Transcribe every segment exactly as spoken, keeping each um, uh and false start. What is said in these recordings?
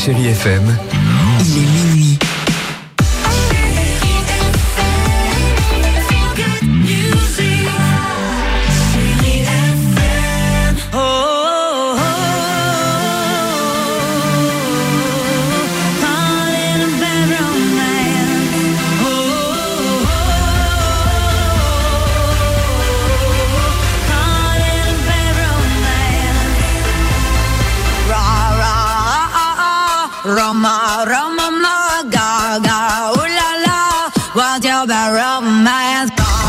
Chérie F M, il est minuit. Roma, Roma, ma, ga, ga, ooh la la, what's your bad romance?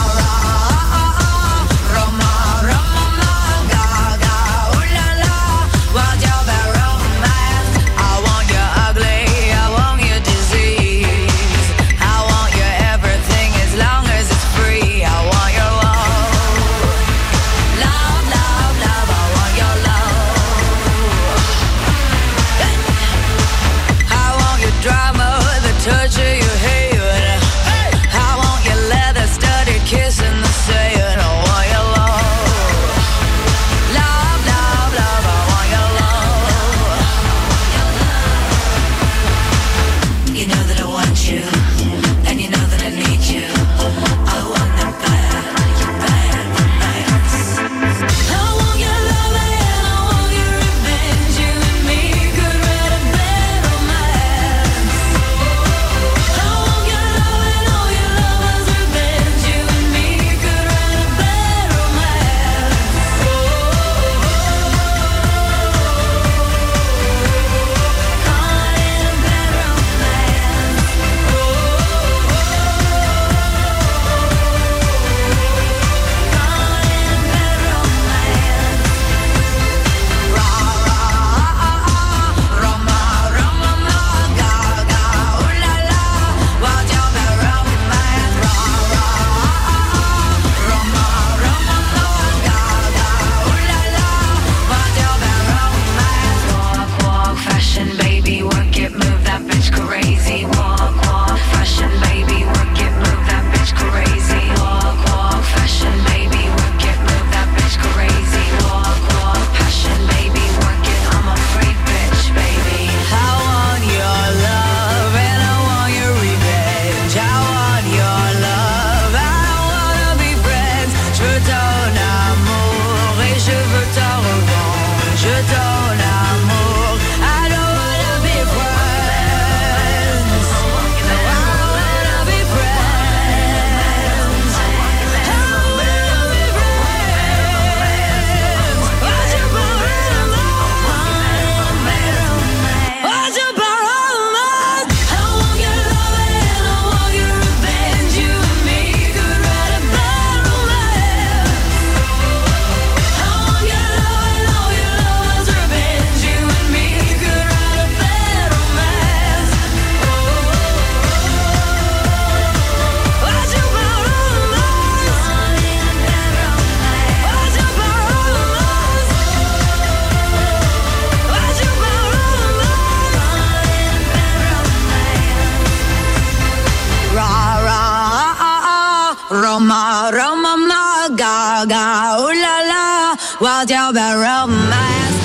Roma, Roma, ma, ga, ga, ooh la la, what's your bad romance?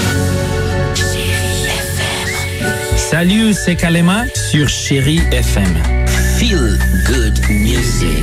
Chérie F M. Salut, c'est Kalema sur Chérie F M. Feel good music.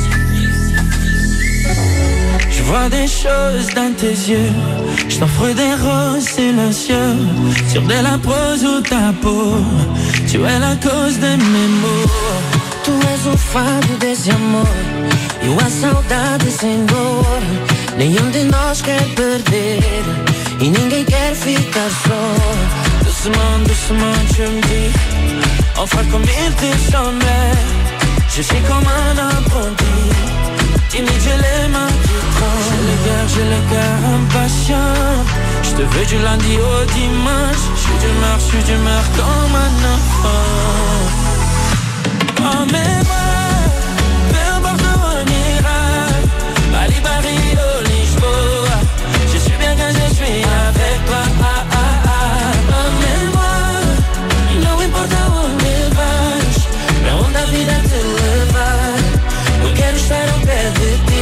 Je vois des choses dans tes yeux, je t'offre des roses silencieux, sur de la prose ou ta peau, tu es la cause de mes maux. Tu és o fado desse amor e a saudade sem dor. Nenhum de nós quer perder e ninguém quer ficar só. Doucement, doucement, tu me dis enfin comme il te semblait. Je suis comme un apprenti, timide, j'ai les mains qui tremblent. J'ai le cœur, j'ai le cœur impatient. Je te veux du lundi au dimanche. Je suis d'humeur, je suis d'humeur comme un enfant. Emmène-moi, peu importe où on ira, Bali, Paris, ou Lisboa. Je suis bien quand je suis avec toi. Ah, ah, ah. Emmène-moi, não importa onde vais, pra onde a vida te levar. Eu quero estar ao pé de ti.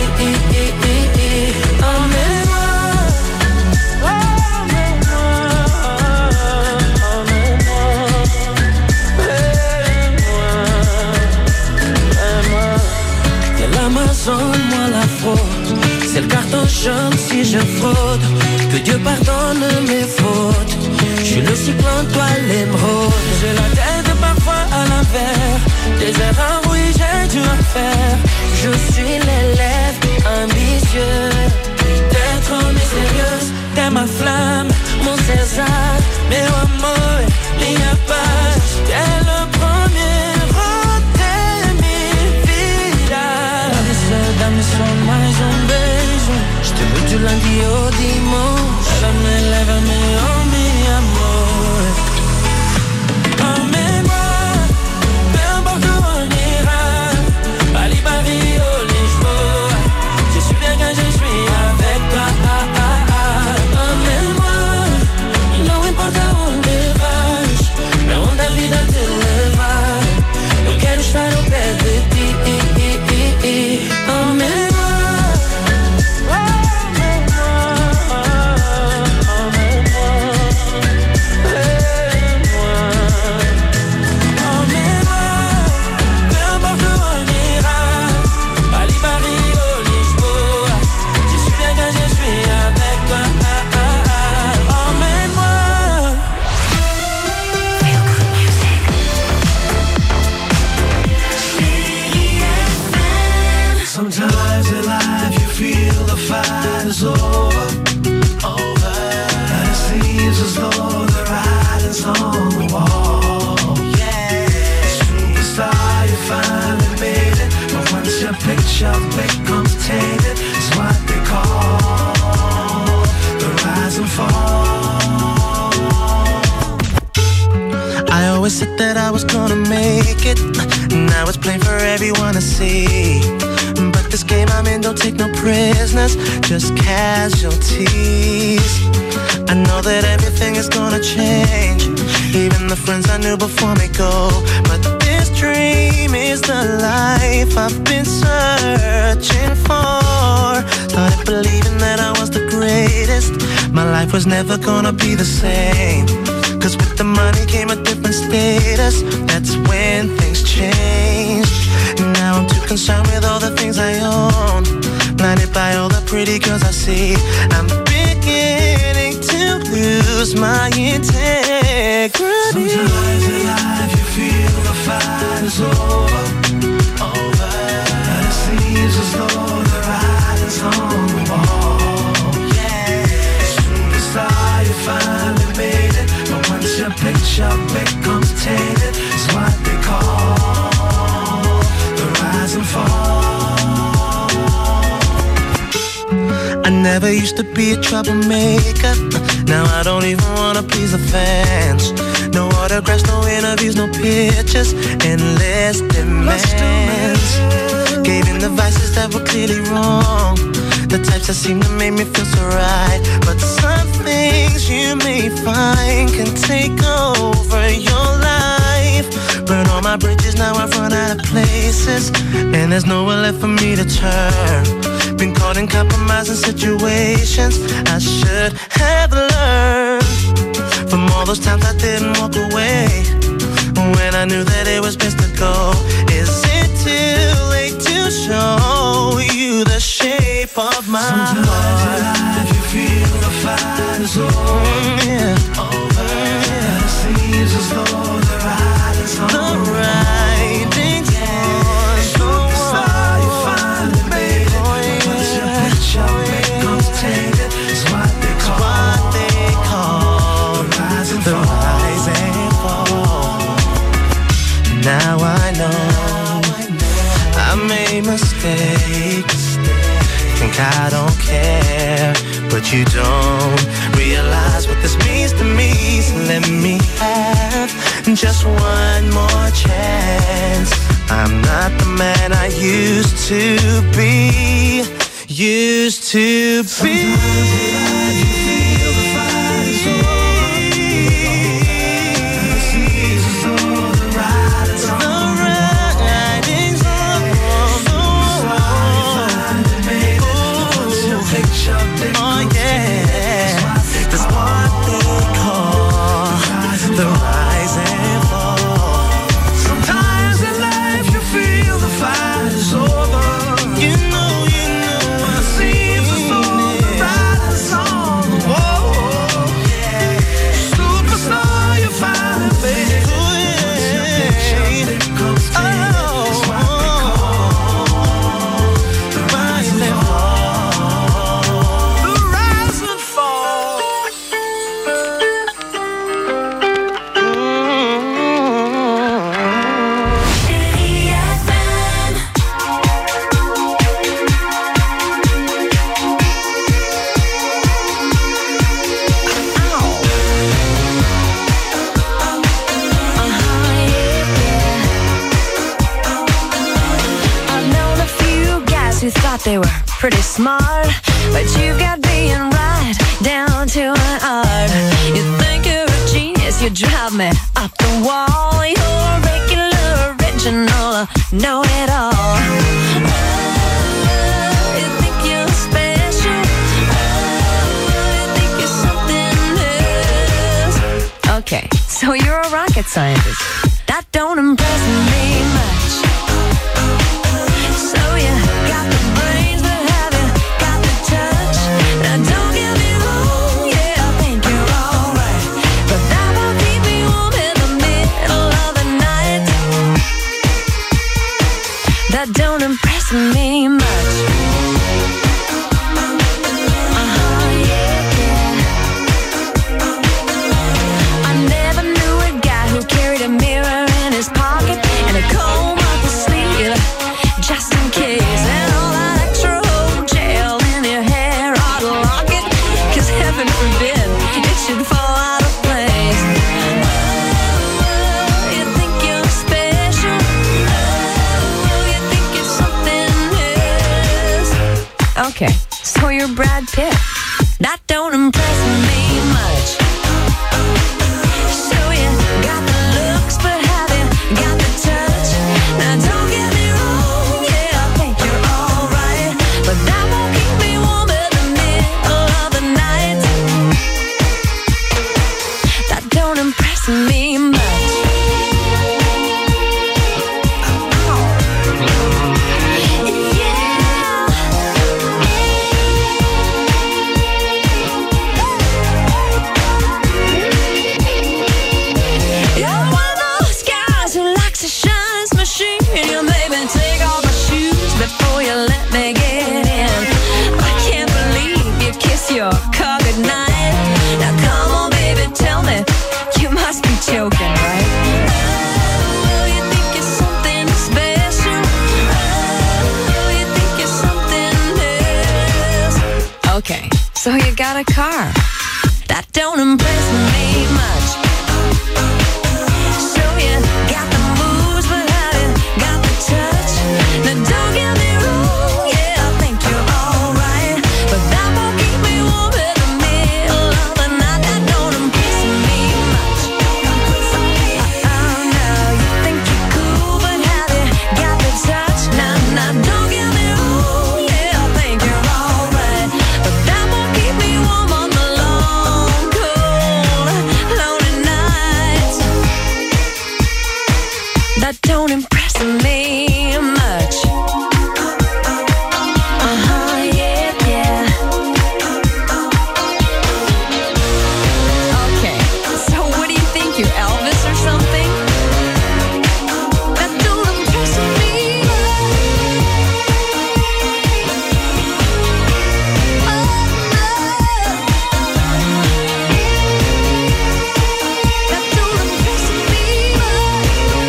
Emmène-moi, emmène-moi, emmène-moi. chante si je fraude, que Dieu pardonne mes fautes. Je suis le cyclone, toi l'émeraude. J'ai la tête parfois à l'envers, des erreurs oui j'ai dû en faire. Je suis l'élève ambitieux, t'es trop mystérieuse, t'es ma flamme, mon César, meu amor, minha paz. T'es le premier de minha vida. Dá-me só mais um beijo, je te veux du lundi au dimanche. Lève-moi, lève-moi, oh mi amor. Emmène-moi, peu importe où on ira, Bali, Paris ou Lisboa. Je suis bien quand je suis avec toi. Emmène-moi, não importa onde vais, pra onde a vida te levar. Eu quero estar ao pé de ti. Emmène-moi. Sometimes in life you feel the fight is over, over. And it seems as though the writing's on the wall. Yeah, superstar, you finally made it, but once your picture becomes tainted, it's what they call the rise and fall. I always said that I was gonna make it, now it's plain for everyone to see. But this game I'm in don't take no prisoners, just casualties. I know that everything is gonna change, even the friends I knew before me go. But this dream is the life I've been searching for. Started believing that I was the greatest, my life was never gonna be the same. Cause with the money came a different status, that's when things changed. Now I'm too concerned with all the things I own, blinded by all the pretty girls I see. I'm beginning to lose my integrity. Sometimes in life you feel the fight is over, over. And it seems as though the writing's on the wall. Yeah, superstar, you finally made it, but once your picture becomes tainted, it's what they call the rise and fall. I never used to be a troublemaker, now I don't even wanna please the fans. No autographs, no interviews, no pictures, endless demands. Gave in the vices that were clearly wrong, the types that seem to make me feel so right. But some things you may find can take over your life. Burn all my bridges, now I've run out of places, and there's nowhere left for me to turn. Been caught in compromising situations I should have learned from all those times I didn't walk away when I knew that it was best to go. Is it too late to show you the shape of my Sometimes heart? in life you feel the fight is over, Mm, yeah. over. And it seems as though the writing's on The the writing's on the wall. You finally made it, Oh, but once your yeah. picture becomes tainted, it's what they call, what they call the rise and the fall. rise and fall. Now I know I made mistakes, think I don't care, but you don't realize what this means to me. So let me have just one more chance. I'm not the man I used to be, used to be. Sometimes in life you feel the fight is over, and it seems as though the writing's on the writing's on the wall. finally made it, but once your picture becomes Oh yeah, that's what they call the rise and fall. Sometimes in life you feel the fight is over, You know, you know, and it seems as though who thought they were pretty smart, but you've got being right down to an art. You think you're a genius, you drive me up the wall. You're a regular, original, know-it-all. Oh, you think you're special? Oh, you think you're something else? Okay, so you're a rocket scientist. That don't impress me much. So you got the brains, but have you got the touch? Now don't get me wrong, yeah, I think you're alright, but that won't keep me warm in the middle of the night. That don't impress me much. Uh-huh, yeah, yeah. I never knew a guy who carried a mirror in his pocket and a comb up his sleeve, just in case. And all that extra old gel in your hair ought to lock it, 'cause heaven forbid it should fall out of place. Oh, you think you're special? Oh, you think you're something else? Okay, so you're Brad Pitt. That don't impress me much. So you got the looks, but have you got the touch? Now don't get me wrong, yeah, I think you're alright, but that won't keep me warm in the middle of the night. That don't impress me much. You're one of those guys who likes to shine his machine. You made me take off my shoes before you let me get in. I can't believe you kiss your car goodnight. Now come on, baby, tell me, you must be joking, right? Oh, you think you're something special? Oh, you think you're something else? Okay, so you got a car. That don't impress me much. So you got the moves, but have you got the touch? Now don't get me wrong, yeah, I think you're alright, but that won't keep me warm in the middle of the night. That don't impress me much. Oh no, you think you're cool, but have you got the touch? Now, now don't get me wrong, yeah, I think you're alright, but that won't keep me warm on the long, cold, lonely nights. That don't impress me much. Uh-huh, yeah, yeah. Okay, so what do you think, you're Elvis or something? That don't impress me much. Oh, no. That don't impress me much.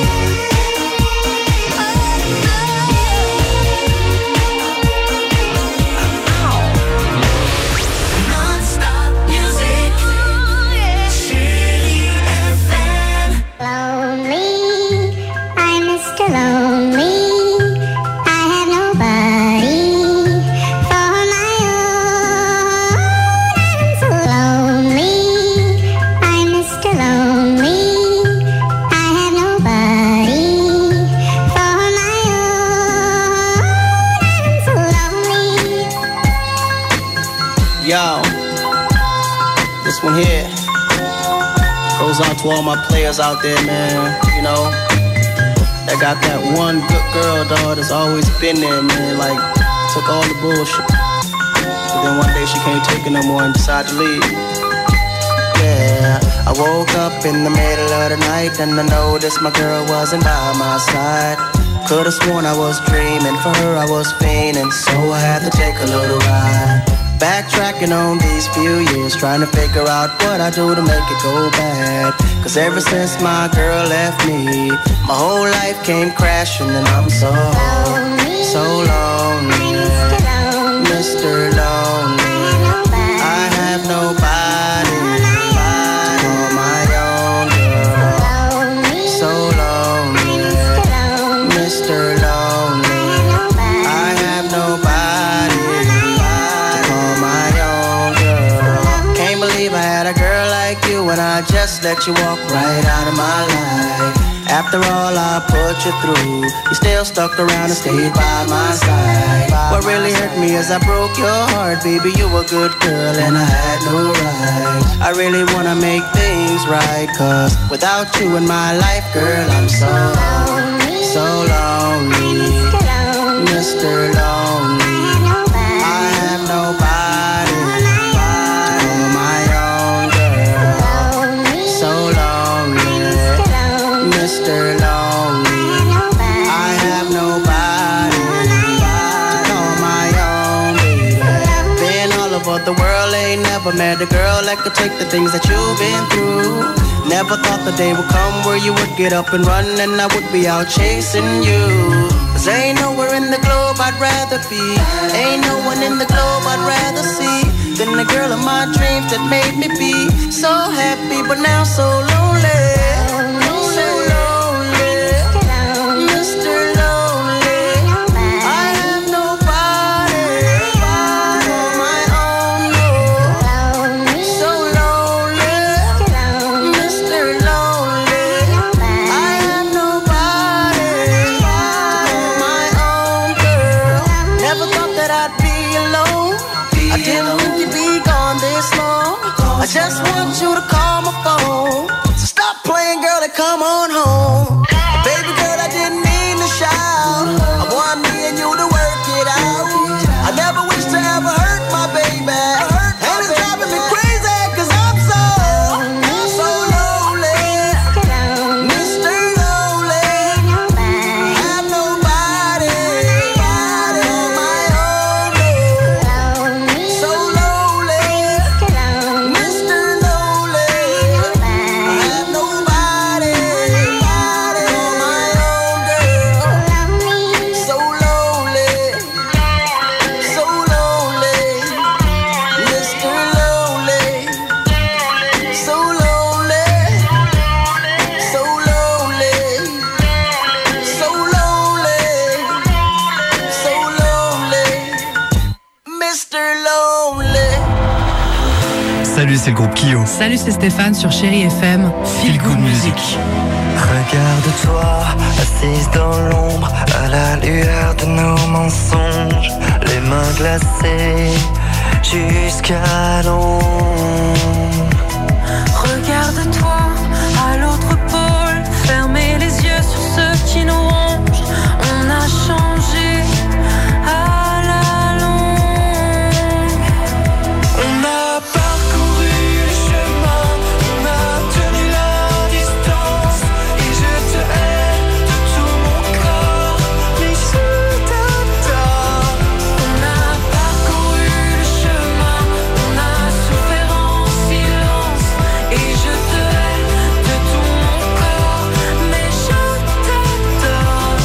Non-stop music. City F M. Lonely, I'm Mister Lonely. I have nobody for my own. I'm so lonely. I'm Mister Lonely. I have nobody for my own. I'm so lonely. Yo, this one here goes out to all my players out there, man. You know, that got that one good girl, dog, that's always been there, man. Like, took all the bullshit. But then one day she can't take it no more and decided to leave. Yeah, I woke up in the middle of the night and I noticed my girl wasn't by my side. Could've sworn I was dreaming, for her I was fiending, so I had to take a little ride. Backtracking on these few years, trying to figure out what I do to make it go bad. Cause ever since my girl left me, my whole life came crashing and I'm so, so lonely. Mister Lonely, I have nobody to call my own girl. So lonely, Mister Lonely, I have nobody. let you walk right out of my life. After all I put you through, you still stuck around and stayed by my side. What really hurt me is I broke your heart, baby, you were a good girl and I had no right. I really wanna make things right, cause without you in my life, girl, I'm so lonely, so lonely, Mister Lonely. I have nobody to call my own girl. So lonely, Mister Lonely. I have nobody to call my own baby. Been all over the world, ain't never met a girl that could take the things that you've been through. Never thought the day would come where you would get up and run and I would be out chasing you. Cause ain't nowhere in the globe I'd rather be, ain't no one in the globe I'd rather see than the girl of my dreams that made me be so happy but now so lonely. So lonely, Mister Lonely. I have nobody on my own, no. So lonely, Mister Lonely. I have nobody on my own, girl. Never thought that I'd be alone. I didn't think you'd be gone this long. I just want you to call my phone. So stop playing, girl, and come on home. Baby girl, I didn't mean to shout. I want me and you to work it out. I never wish to ever hurt my baby. And it's driving me crazy, cause I'm so, I'm so lonely. Mister Lonely. Have nobody on my own. So lonely, Mister Lonely. I have nobody on my own, girl. So lonely, so lonely, Mister Lonely. So lonely, so lonely, so lonely, so lonely, Mister Lonely. Salut, c'est le groupe Kyo. Salut, c'est Stéphane sur Chérie F M. Feel Good Music. Regarde-toi, assise dans l'ombre, à la lueur de nos mensonges, les mains glacées jusqu'à l'ombre. Regarde-toi à l'autre pôle, fermez les yeux sur ce qui nous ronge. On a changé à la longue. On a parcouru le chemin, on a tenu la distance, et je te hais de tout mon corps, mais je t'adore. On a parcouru le chemin, on a souffert en silence. Et je te hais de tout mon corps, mais je t'adore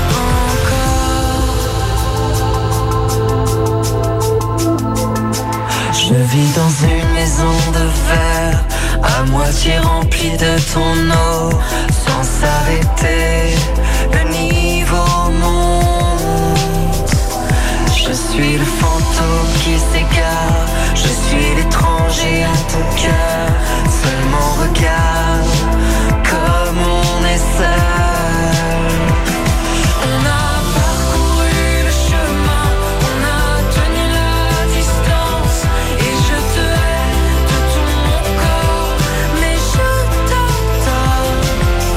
encore. Je vis dans une maison de verre, à moitié remplie de ton eau, sans s'arrêter, le niveau monte. Je suis le fantôme qui s'égare, je suis l'étranger à ton cœur, seul mon regard, comme on est seul. On a parcouru le chemin, on a tenu la distance. Et je te hais de tout mon corps, mais je t'adore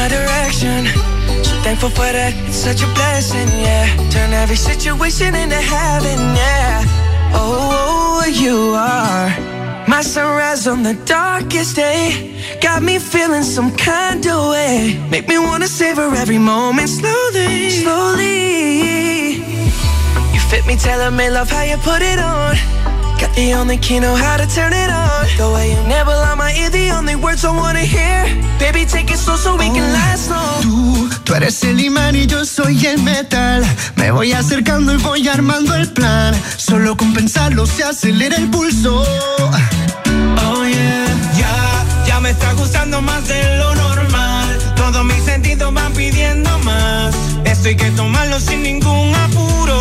my direction. So thankful for that, it's such a blessing, yeah. Turn every situation into heaven, yeah. Oh, you are my sunrise on the darkest day. Got me feeling some kind of way. Make me wanna savor every moment slowly, slowly. You fit me, tailor-made, love how you put it on. Got the only key, know how to turn it on. The way you never lie my ear, the only words I wanna hear. Baby, take it slow so we oh, can last long. Tú, tú eres el imán y yo soy el metal. Me voy acercando y voy armando el plan. Solo con pensarlo se acelera el pulso. Oh yeah, ya, ya me está gustando más de lo normal. Todos mis sentidos van pidiendo más. Esto hay que tomarlo sin ningún apuro.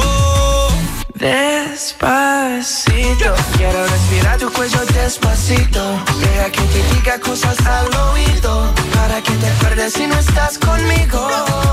Despacito, quiero respirar tu cuello despacito. Deja que te diga cosas al oído, para que te acuerdes si no estás conmigo.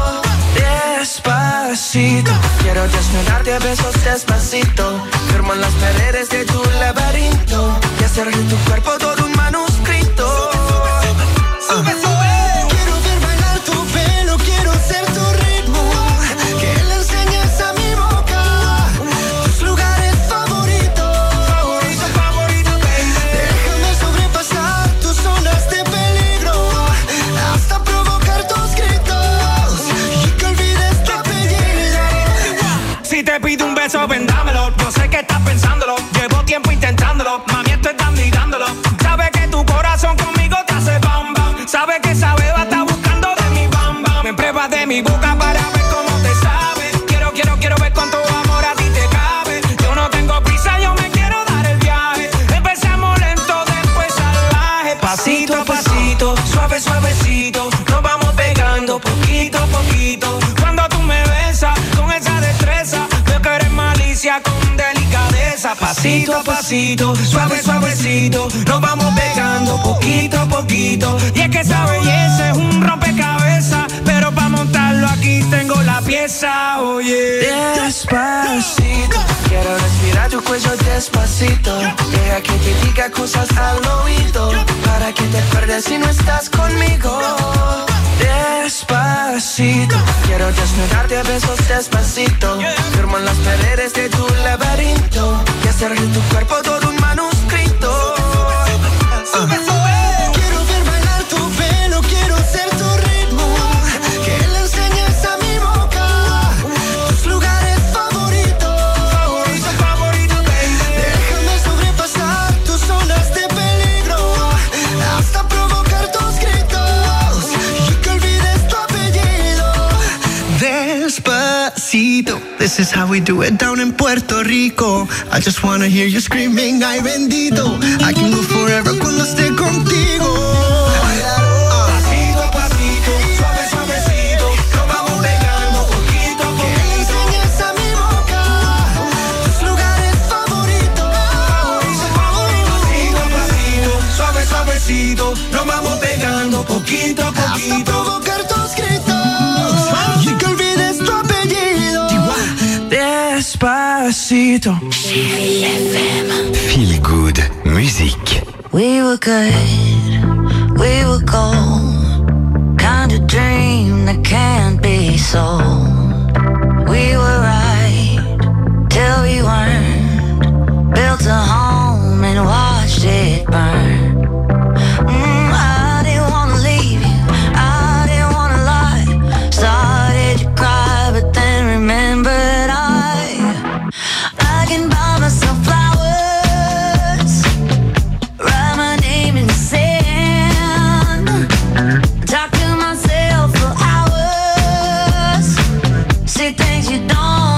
Despacito, quiero desnudarte a besos despacito. Firmo en las paredes de tu laberinto y hacer de tu cuerpo todo un manuscrito. Sube, sube. Quiero ver bailar tu pelo, quiero ser tu ritmo. Que le enseñes a mi boca tus lugares favoritos. Favorito, favorito, baby. Déjame sobrepasar tus zonas de peligro hasta provocar tus gritos y que olvides tu apellido. Si te pido un beso, ven dámelo. Yo sé que estás pensándolo, llevo tiempo intentándolo. Mami, estoy dando y dándolo. Sabes que tu corazón conmigo te hace bam bam. Sabes que esa beba está buscando de mi bam bam. Me pruebas de mi boca para ver cómo te sabe. Quiero, quiero, quiero ver cuánto amor a ti te cabe. Yo no tengo prisa, yo me quiero dar el viaje. Empezamos lento, después salvaje. Pasito a pasito, suave, suavecito. Nos vamos pegando poquito a poquito. Cuando tú me besas con esa destreza, veo que eres malicia con delicadeza. Pasito a pasito, suave, suavecito. Nos vamos pegando poquito a poquito. Y es que esa belleza es un rompecabezas, pero para montarlo aquí tengo la pieza, oye. Despacito, quiero respirar tu cuello despacito. Deja que te diga cosas al oído, para que te acuerdes si no estás conmigo. Despacito, quiero desnudarte a besos despacito. Firmo en las paredes de tu laberinto y hacer de tu cuerpo todo un manuscrito. Sube, sube. Quiero ver bailar tu pelo, quiero ser tu ritmo. Que le enseñes a mi boca tus lugares favoritos. Favorito, favorito, baby. Déjame sobrepasar tus zonas de peligro hasta provocar tus gritos y que olvides tu apellido. Despacito, this is how we do it down in Puerto Rico. I just wanna hear you screaming, ay bendito. I can go forever cuando esté contigo. Pasito a pasito, suave, suavecito. Nos vamos pegando poquito a Que le poquito. enseñes a mi boca tus lugares favoritos. Pasito a pasito, suave, suavecito. Nos vamos pegando poquito a Hasta poquito. provocar tus gritos y que olvides tu apellido. Despacito. Feel Good Music. We were good, we were gold. Kind of dream that can't be sold. We were right till we weren't. Built a home and watched it burn. Mm, I didn't wanna leave you, I didn't wanna lie. Started to cry, but then remembered I I can buy myself flowers, write my name in the sand, talk to myself for hours, say things you don't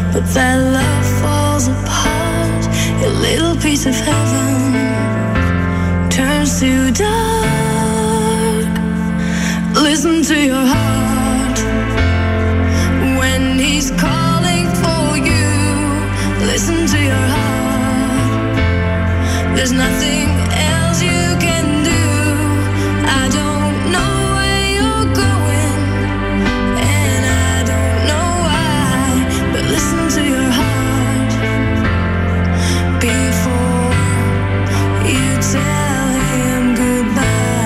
but that love falls apart. Your little piece of heaven turns to dark. Listen to your heart when he's calling for you. Listen to your heart. There's nothing else you can do. I don't know where you're going, and I don't know why, but listen to your heart before you tell him goodbye.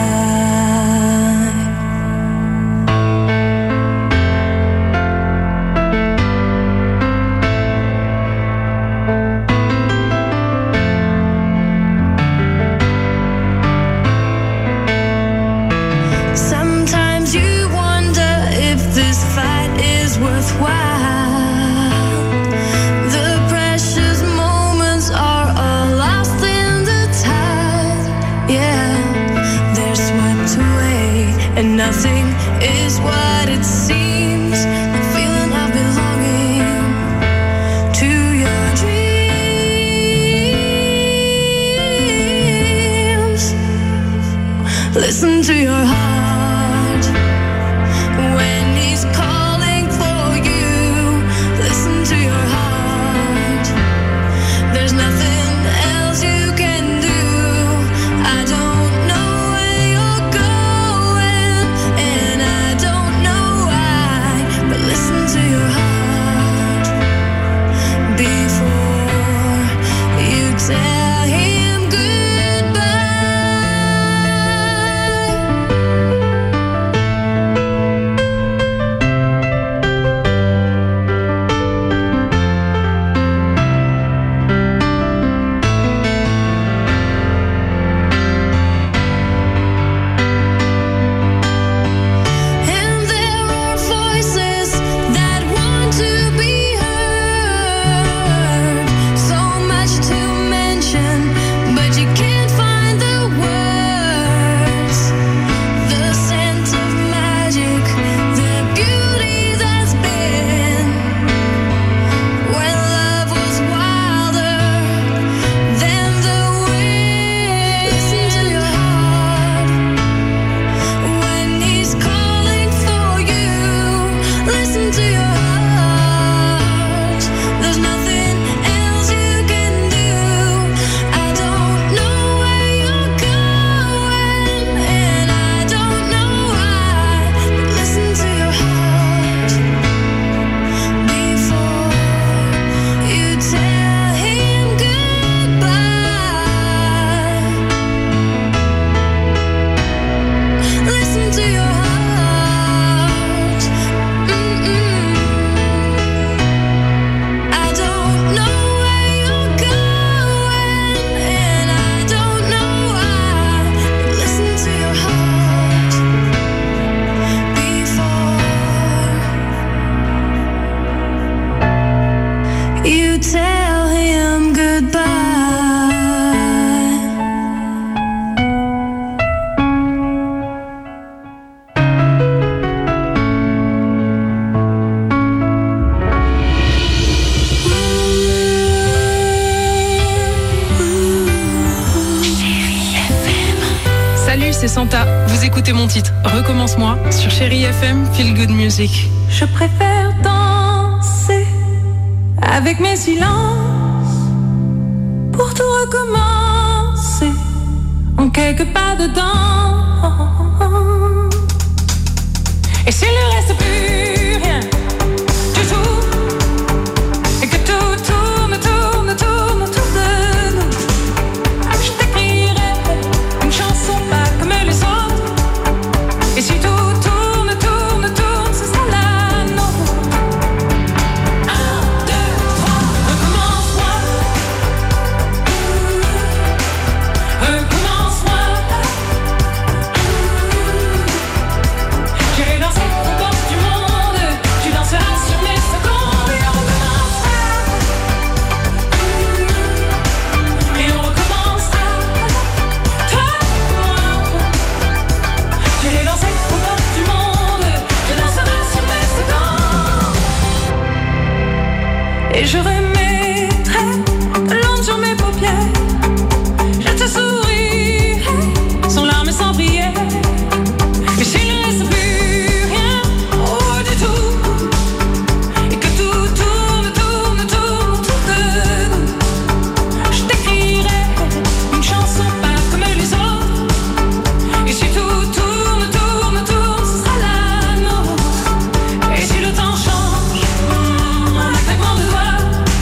Sometimes you wonder if this fight is worthwhile. The precious moments are all lost in the tide. Yeah, they're swept away, and nothing is what it seems. The feeling of belonging to your dreams. Listen to your heart when he's calling for you. Listen to your heart. There's nothing else you can do. I don't know where you're going, and I don't know why, but listen to your heart before you tell him goodbye. And there are voices that want to be heard. So much to mention, but you can't find the words. The scent of magic, the beauty that's been when love was wilder than the wind. Listen to your heart when he's calling for you. Listen to your heart. There's nothing else you can do. I don't know where you're going, and I don't know why, but listen to your heart before you tell him goodbye. Listen to your heart. Mm-mm. I don't know where you're going, and I don't know why, but listen to your heart before you tell him goodbye. Salut, c'est Santa. Vous écoutez mon titre Recommence-moi sur Chérie F M, Feel Good Music. Je préfère danser avec mes silences pour tout recommencer en quelques pas dedans. Et s'il ne reste plus rien du tout, et que tout tourne, tourne, tourne autour de nous, je t'écrirai une chanson pas comme les autres. Et si tout tourne, tourne, tourne, ce sera la nôtre. Un, deux, trois, recommence-moi. Recommence-moi. J'irai danser au bord du monde. Et je remettrai de l'ombre sur mes paupières. Je te sourirai sans larmes et sans prière. Et s'il ne reste plus rien, oh du tout, et que tout tourne, tourne, tourne autour de nous, je t'écrirai une chanson pas comme les autres. Et si tout tourne, tourne, tourne, ce sera la nôtre. Et si le temps change, en un claquement de doigts,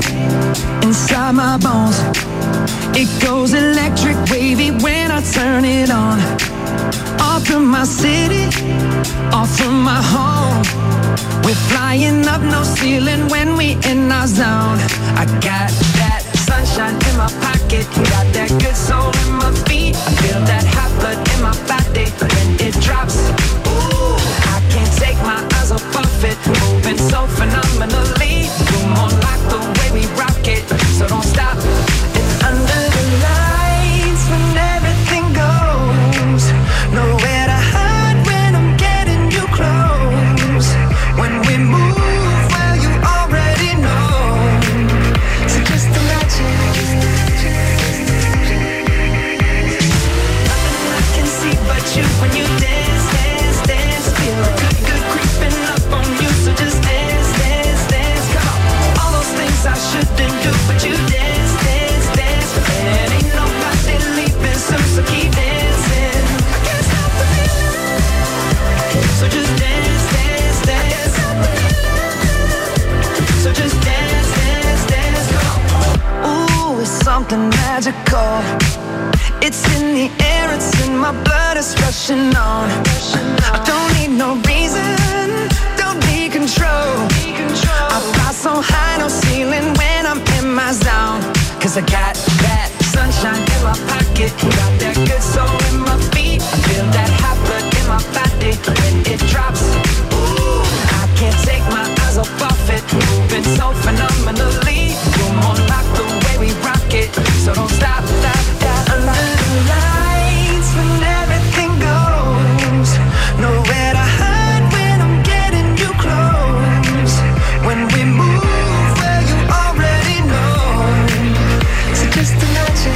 inside my bones. It goes electric wavy when I turn it on. Off from my city, off from my home. We're flying up, no ceiling when we in our zone. I got that sunshine in my pocket, got that good soul in my feet. I feel that hot blood in my body when it drops. Ooh, I can't take my eyes off of it, moving so phenomenally. You're more like the way we rock it, so don't stop. And under the lights when everything goes, nowhere to hide when I'm getting you close. When we move, well you already know. So just imagine. Nothing I can see but you when you dance, dance, dance. Feel good, good creeping up on you. So just dance, dance, dance. Come on. All those things I shouldn't do, but you dance, dance, dance. And ain't nobody leaving soon, so keep dancing. I can't stop the feeling. So just dance, dance, dance. So just dance, dance, dance. Ooh, it's something magical. It's in the air, it's in my blood, it's rushing on. I don't need no reason, don't need control. I fly so high, no ceiling when I'm in my zone. Cause I got that sunshine in my pocket, got that good soul in my feet. I feel that hot blood in my body when it drops. Ooh, I can't take my eyes off of it, moving so phenomenally. You're more like the way we rock it, so don't stop, stop, stop. Under the lights when everything goes, nowhere to hide when I'm getting you close. When we move, well you already know. So just imagine.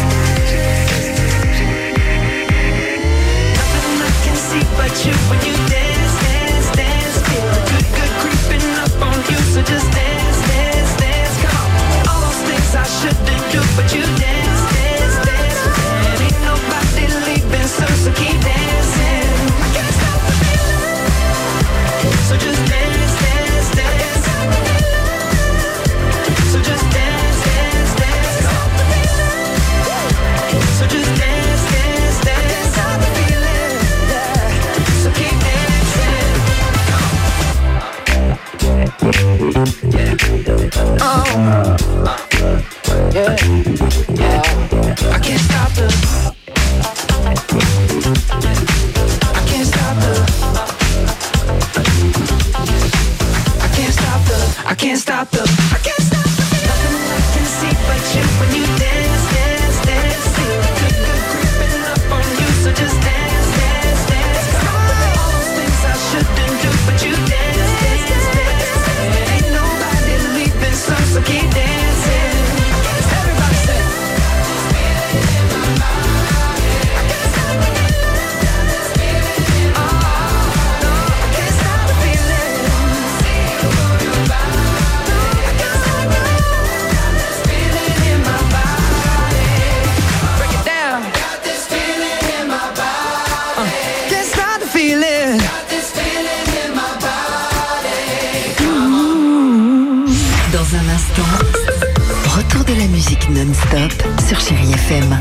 Nothing I can see but you when you dance, dance, dance. Feel good, good creeping up on you. So just dance, dance, dance. Come on. All those things I shouldn't do, but you dance, dance, dance. And ain't nobody leaving soon, so keep dancing. I can't stop the feeling. So just dance, dance, dance. So just dance, dance, dance. So just dance, dance, dance. Stop the feeling, yeah. So keep dancing. Oh, yeah, yeah. I can't stop the. I can't stop the. I can't stop the. I can't stop the. I can't stop the. Nothing I can see but you when you dance, dance, dance. Feel good, good creeping up on you. So just dance, dance, dance. All those things I shouldn't do, but you dance, dance, dance. And ain't nobody leaving soon, so keep dancing. Everybody say. Dans un instant, retour de la musique non-stop sur Chérie F M.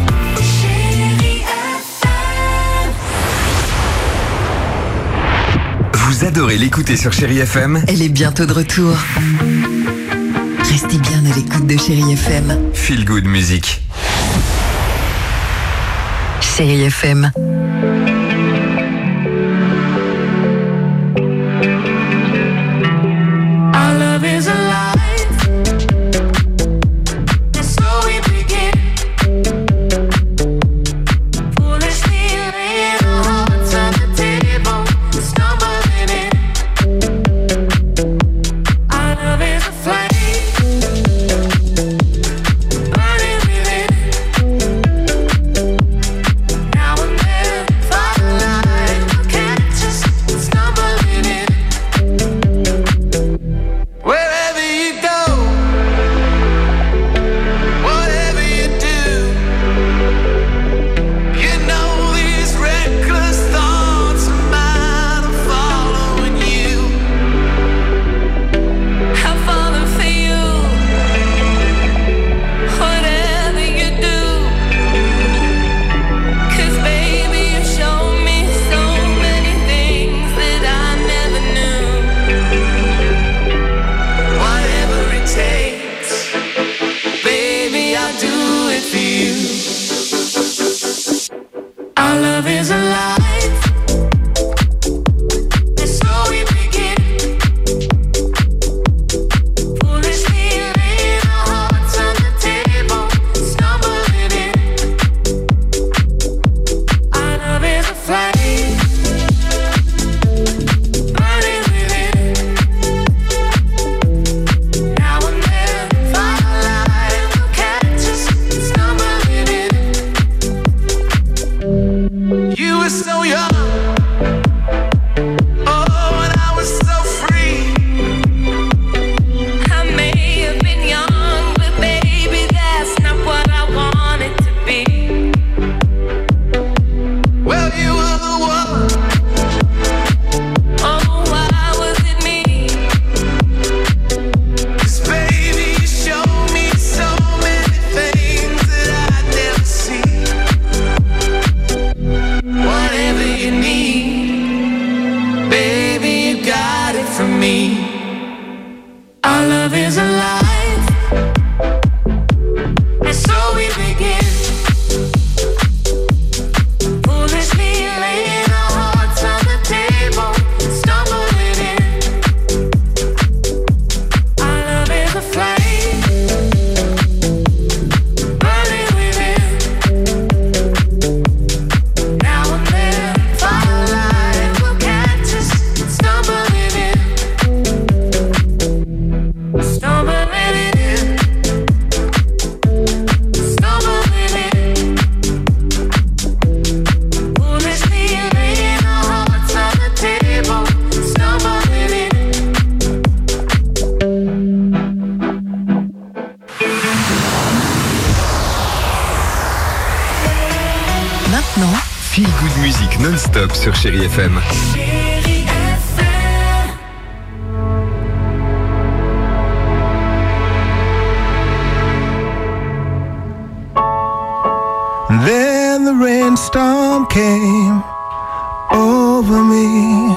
Vous adorez l'écouter sur Chérie F M? Elle est bientôt de retour. Restez bien à l'écoute de Chérie F M. Feel Good Music. Chérie F M. Our love is alive. So we begin. Foolishly laying our hearts on the table, stumbling in. Our love is a flame, burning within. Now and then. me. Our love is alive, and so we begin. Foolishly laying our hearts on the table, stumbling in. Our love is a flame, burning within. Now and then, firelight will catch us, stumbling in. Stumbling in, stumbling in. Foolishly laying our hearts on the table, stumbling in. Maintenant, Feel Good Music non-stop sur Chérie F M. Chérie F M. Then the rainstorm came over me.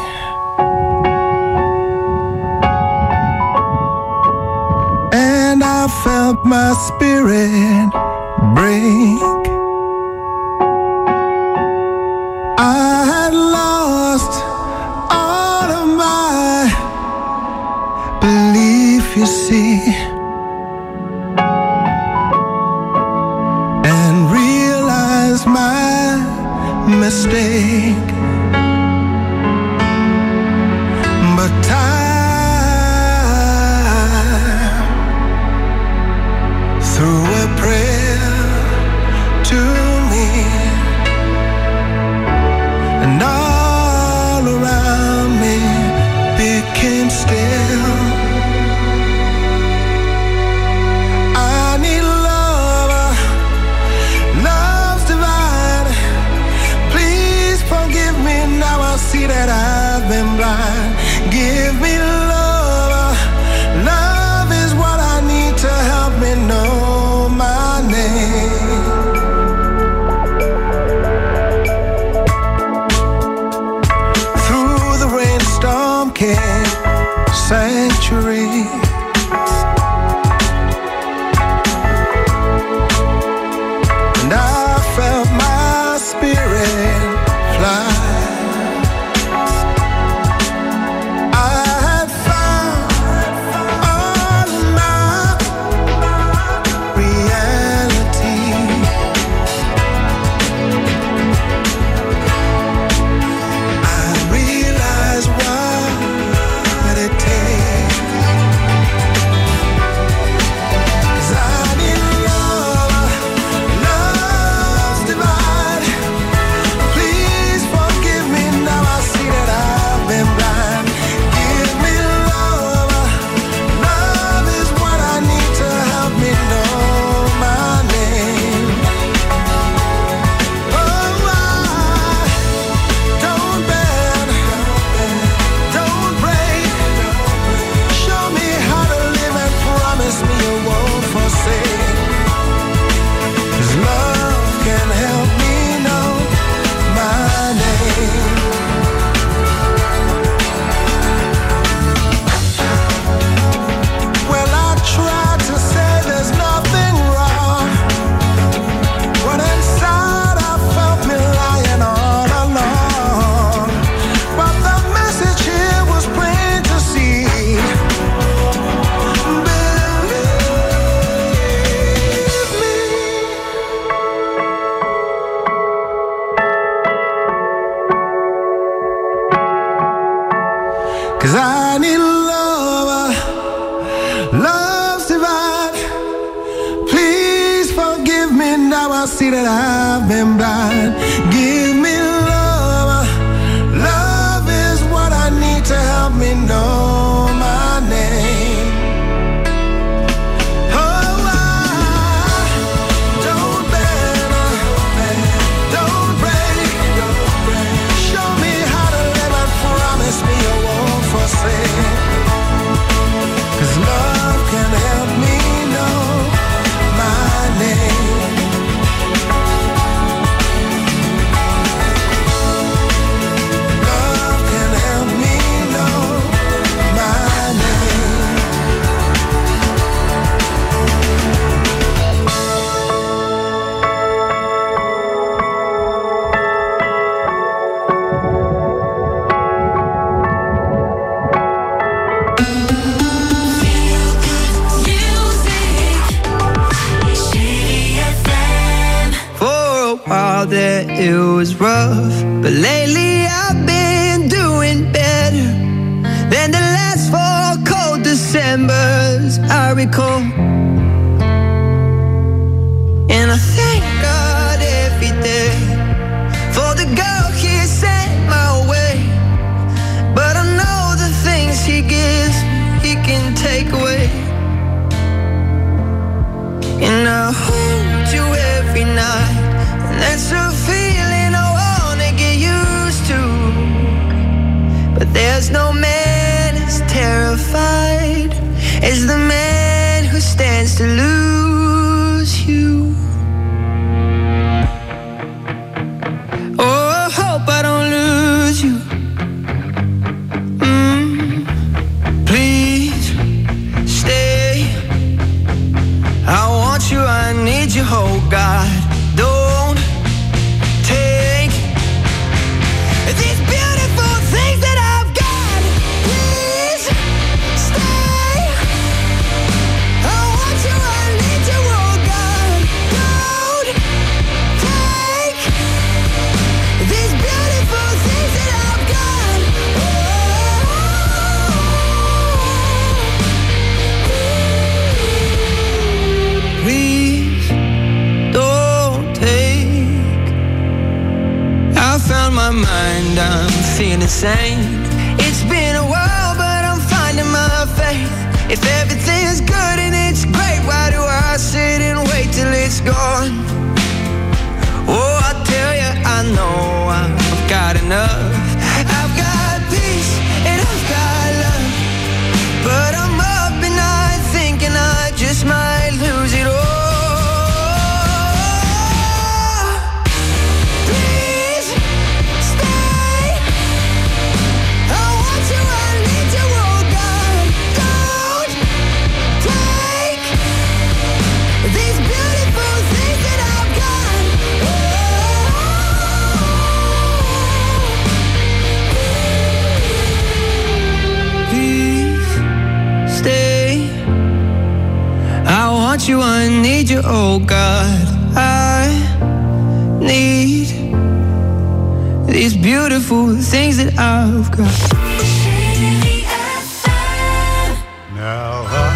And I felt my spirit break. I had lost all of my belief, you see, and realized my mistake. But time threw a prayer to me, and all around me became still. I need love, love's divine. Please forgive me, now I see that I've been blind. Give me love, love is what I need to help me know my name. Through the rainstorm came sanctuary. And I felt my spirit fly. I had found all of my reality. I realized what it takes. 'Cause I need love, love's divine. Please forgive me, now I see that I've been blind. Give me love, love is what I need to help me know my name. Oh, I don't bend, don't break. Show me how to live and promise me you won't forsake. 'Cause love can help me know my name. Well, I tried to say there's nothing wrong, when inside I felt me lying all along. But the message here was plain to see. Believe me. 'Cause I need love, love's divine. Please forgive me, now I see that I've been blind. Give me love, love is what I need to help me know my name. Oh, I don't bend, don't break. Show me how to live and promise me you won't forsake. 'Cause love can help me know my name. yeah, it was rough, but lately I've been doing better than the last four cold Decembers I recall. And I thank God every day for the girl He sent my way. But I know the things He gives He can take away. And I hold you every night, and that's a feeling I wanna get used to. But there's no man as terrified as the man who stands to lose you. Oh, I hope I don't lose you. Mm, please stay. I want you, I need you, oh God. Don't take these beautiful things that I've got. Please stay. I want you, I need you, oh God. Don't take these beautiful things that I've got. Oh, please don't take. I found my mind, I'm feeling sane. It's been a while, but I'm finding my faith. If everything's good and it's great, why do I sit and wait till it's gone? Oh, I tell you, I know I've got enough. I've got peace and I've got love, but I'm up and I'm thinking I just might lose it all. Please stay. I want you, I need you, oh God. Don't take these beautiful things that I've got. Please stay. I want you, I need you, oh God. I need these beautiful things that I've got. Now I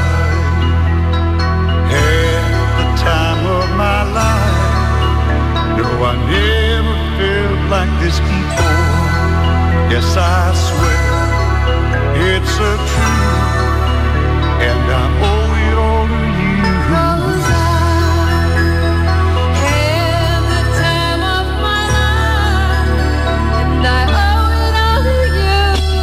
had the time of my life. No, I never felt like this before. Yes, I swear it's a truth, and I owe it all to you. And I owe it all to you.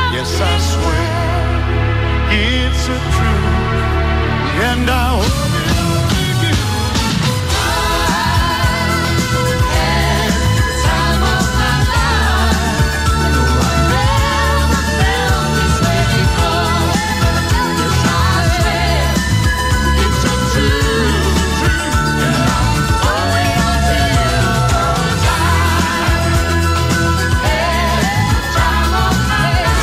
Yes, I swear it's a truth, and I